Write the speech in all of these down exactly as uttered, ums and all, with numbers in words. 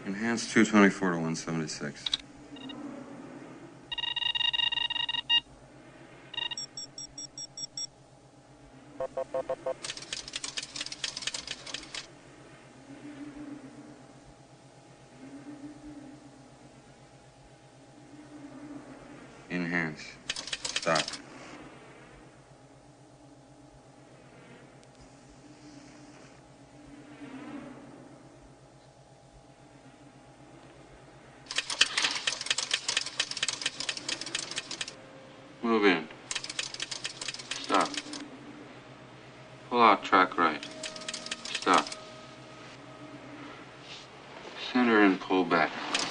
Enhance two twenty-four to one seventy-six. Enhance. Stop. Move in. Stop. Pull out track right. Stop. Center and pull back.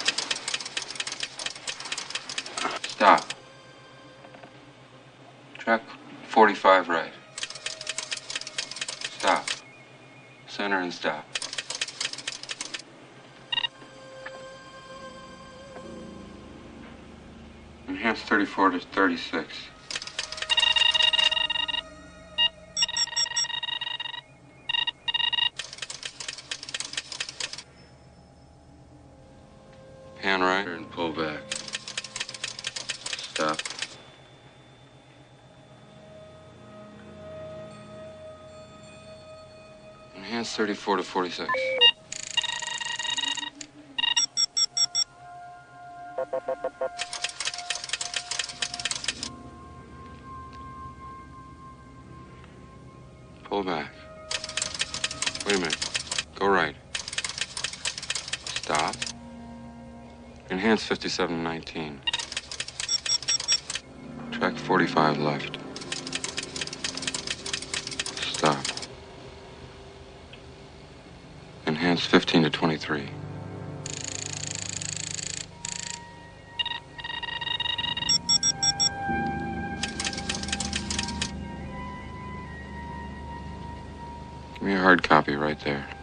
Stop. Track forty-five right. Stop. Center and stop. Enhance thirty-four to thirty-six. Pan right and pull back. Stop. Enhance thirty-four to forty-six. Pull back. Wait a minute. Go right. Stop. Enhance fifty-seven nineteen. Track forty-five left. Stop. Enhance fifteen to twenty-three. Give me a hard copy right there.